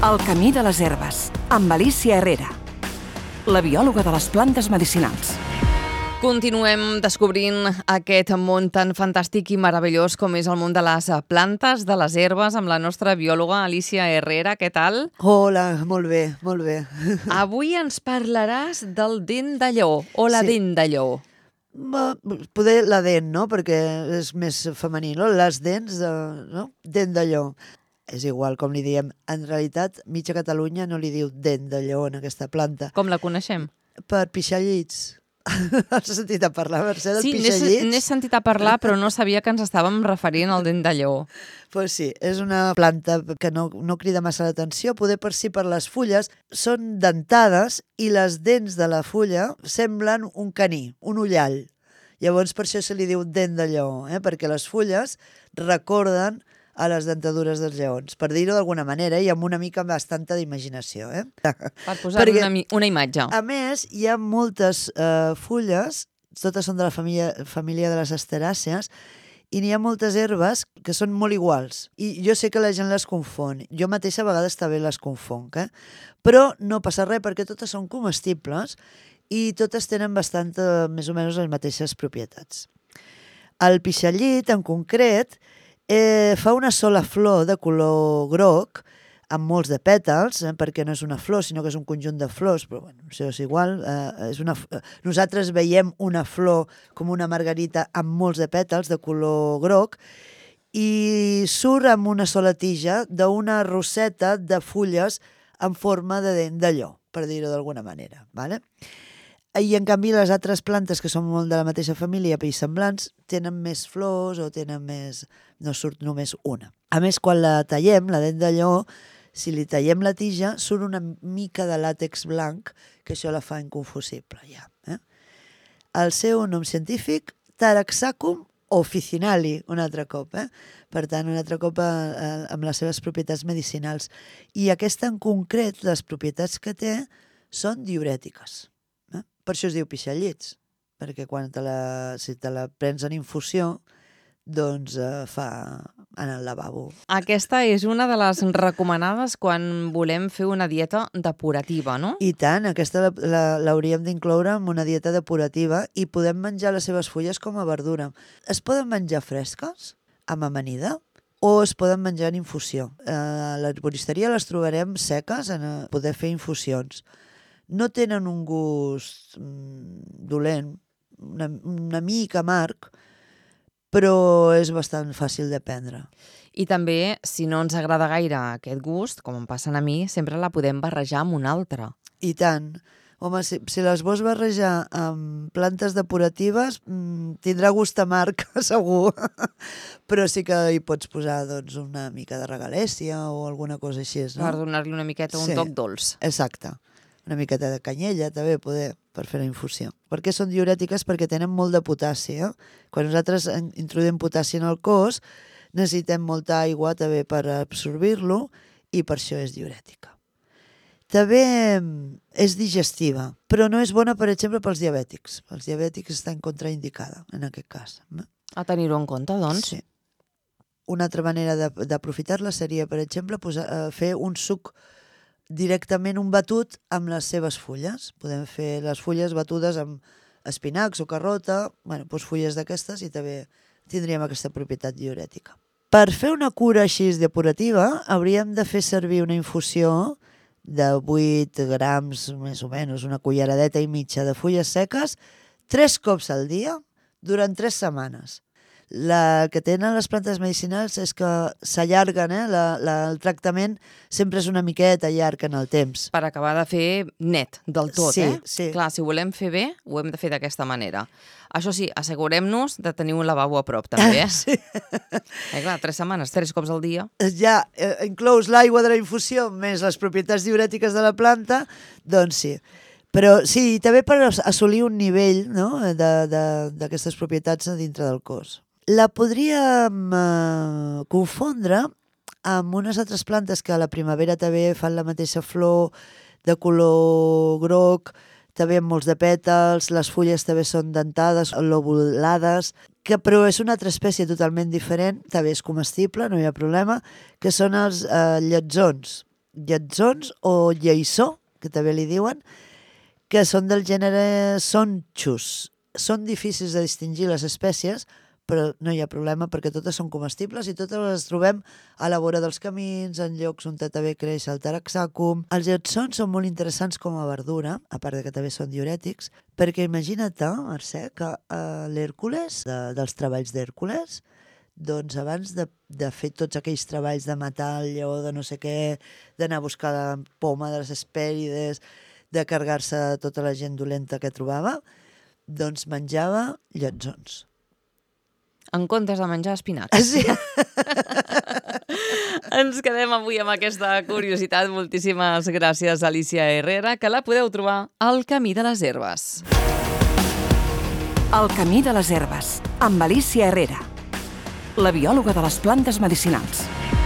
El camí de les herbes, amb Alicia Herrera, la biòloga de les plantes medicinals. Continuem descobrint aquest món tan fantàstic i meravellós com és el món de les plantes, de les herbes, amb la nostra biòloga Alicia Herrera. Què tal? Hola, molt bé, molt bé. Avui ens parlaràs del dent de lleó, o la dent de lleó. Poder la dent, no?, perquè és més femení, no? Les dents, no? Dent de lleó. És igual com li diem. En realitat, mitja Catalunya no li diu dent de lleó en aquesta planta. Com la coneixem? Per pixallits. Has sentit a parlar, Mercè, del pixallits? Sí, n'he sentit a parlar, però no sabia que ens estàvem referint al dent de lleó. Pues sí, és una planta que no crida massa l'atenció, poder per si per les fulles són dentades i les dents de la fulla semblen un caní, un ullal. Llavors per això se li diu dent de lleó, perquè les fulles recorden a les dentadures dels lleons, per dir-ho d'alguna manera, i amb una mica bastanta d'imaginació. Per posar una imatge. A més, hi ha moltes fulles, totes són de la família de les asteràcies, i n'hi ha moltes herbes que són molt iguals. I jo sé que la gent les confon. Jo mateixa a vegades també les confonc, però no passa res perquè totes són comestibles i totes tenen més o menys les mateixes propietats. El pixallit, en concret, fa una sola flor de color groc, amb molts de pètals, perquè no és una flor, sinó que és un conjunt de flors, però bueno, això és igual. Nosaltres veiem una flor com una margarita amb molts de pètals de color groc i surt amb una sola tija d'una roseta de fulles en forma de dent de lleó, per dir-ho d'alguna manera. ¿Vale? I en canvi les altres plantes que són molt de la mateixa família i semblants tenen més flors o tenen més... no surt només una. A més, quan la tallem, la dent de lleó, si li tallem la tija, surt una mica de làtex blanc, que això la fa inconfusible ja. El seu nom científic, Taraxacum officinali, un altre cop. Per tant, un altre cop amb les seves propietats medicinals. I aquesta en concret, les propietats que té, són diurètiques. Per això es diu pixallits, perquè si te la prens en infusió, doncs fa en el lavabo. Aquesta és una de les recomanades quan volem fer una dieta depurativa, no? I tant, aquesta l'hauríem d'incloure en una dieta depurativa i podem menjar les seves fulles com a verdura. Es poden menjar fresques, amb amanida, o es poden menjar en infusió. A l'herboristeria les trobarem seques en poder fer infusions. No tenen un gust dolent, una mica amarg, però és bastant fàcil de prendre. I també, si no ens agrada gaire aquest gust, com em passa a mi, sempre la podem barrejar amb una altra. I tant. Home, si les vols barrejar amb plantes depuratives, tindrà gust amarg, segur. Però sí que hi pots posar una mica de regalèssia o alguna cosa així. Per donar-li una miqueta un toc dolç. Exacte. Una miqueta de canyella, també, per fer la infusió. Per què són diurètiques? Perquè tenen molt de potassi. Quan nosaltres introduïm potassi en el cos, necessitem molta aigua també per absorbir-lo i per això és diurètica. També és digestiva, però no és bona, per exemple, pels diabètics. Els diabètics estan contraindicada, en aquest cas. A tenir-ho en compte, doncs. Sí. Una altra manera d'aprofitar-la seria, per exemple, fer un suc directament un batut amb les seves fulles. Podem fer les fulles batudes amb espinacs o carrota, fulles d'aquestes, i també tindríem aquesta propietat diurètica. Per fer una cura així depurativa hauríem de fer servir una infusió de 8 grams, més o menys, una culleradeta i mitja de fulles seques, 3 cops al dia durant 3 setmanes. La que tenen les plantes medicinals és que s'allarguen, el tractament sempre és una miqueta llarg en el temps. Per acabar de fer net del tot, Sí. Clar, si ho volem fer bé, ho hem de fer d'aquesta manera. Això sí, assegurem-nos de tenir un lavabo a prop, també, Sí. Clar, 3 setmanes, 3 cops al dia. Ja inclous l'aigua de la infusió més les propietats diurètiques de la planta, doncs sí. Però sí, també per assolir un nivell d'aquestes propietats dintre del cos. La podríem confondre amb unes altres plantes que a la primavera també fan la mateixa flor de color groc, també amb molts de pètals, les fulles també són dentades o lobulades, però és una altra espècie totalment diferent, també és comestible, no hi ha problema, que són els lletzons. lletzons o lleissó, que també li diuen, que són del gènere sonchus. Són difícils de distingir les espècies, però no hi ha problema perquè totes són comestibles i totes les trobem a la vora dels camins, en llocs on també creix el taraxacum. Els lletsons són molt interessants com a verdura, a part que també són diurètics, perquè imagina't, Mercè, que l'Hèrcules, dels treballs d'Hèrcules, doncs abans de fer tots aquells treballs de matar el lleó de no sé què, d'anar a buscar la poma de les Hespèrides, de carregar-se tota la gent dolenta que trobava, doncs menjava lletsons. En comptes de menjar espinacs. Sí. Ens quedem avui amb aquesta curiositat. Moltíssimes gràcies, Alícia Herrera, que la podeu trobar al Camí de les Herbes. El Camí de les Herbes, amb Alícia Herrera, la biòloga de les plantes medicinals.